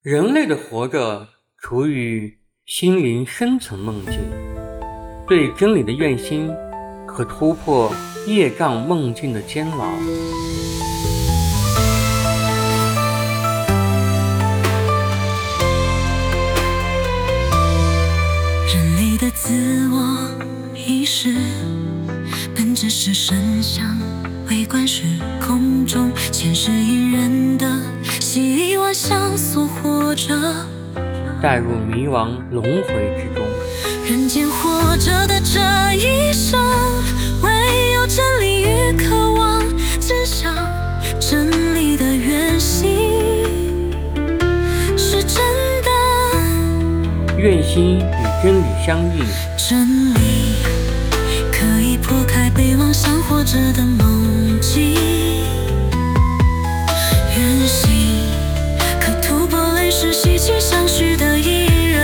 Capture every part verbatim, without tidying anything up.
人类的活着处于心灵深层梦境，对真理的愿心可突破业障梦境的监牢。 人类的自我意识本质是神像，微观时空中前世隐忍的习以万象所活着， 带入迷惘轮回之中。 人间活着的这一生，唯有真理与渴望真相，真理的原型是真的， 愿心与真理相应， 真理可以破开被妄想活着的梦境，原型可突破类似息息相许的意愿，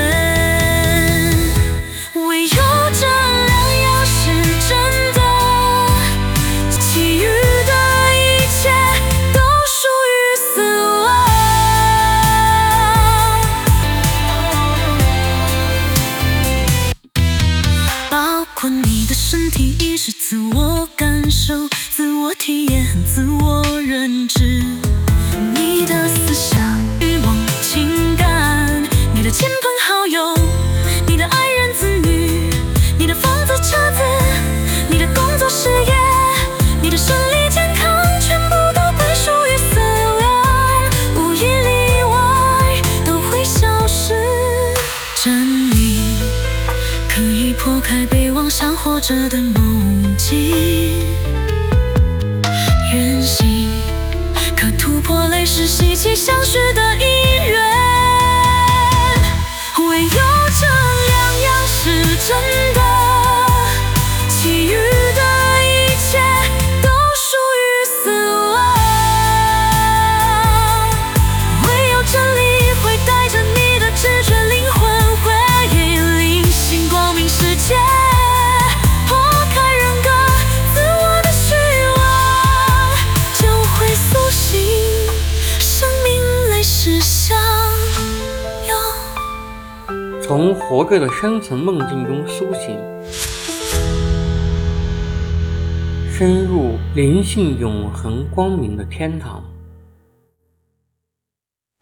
唯有这两样是真的，其余的一切都属于死亡，包括你的身体意识、自我感受、自我体验、自我认知，你的思想、欲望、情感，你的亲朋好友，你的爱人子女，你的房子车子，你的工作事业，你的身体健康，全部都归属于死亡，无一例外都会消失。真理可以破开被妄想活着的梦境，原型可突破类似息息相许的意愿，唯有这两样是真的，其余的一切都属于死亡，唯有真理会带着你的直觉灵魂回应新光明世界，破开人格自我的虚妄，就会苏醒生命类似相拥， 从活着的深层梦境中苏醒，深入灵性永恒光明的天堂。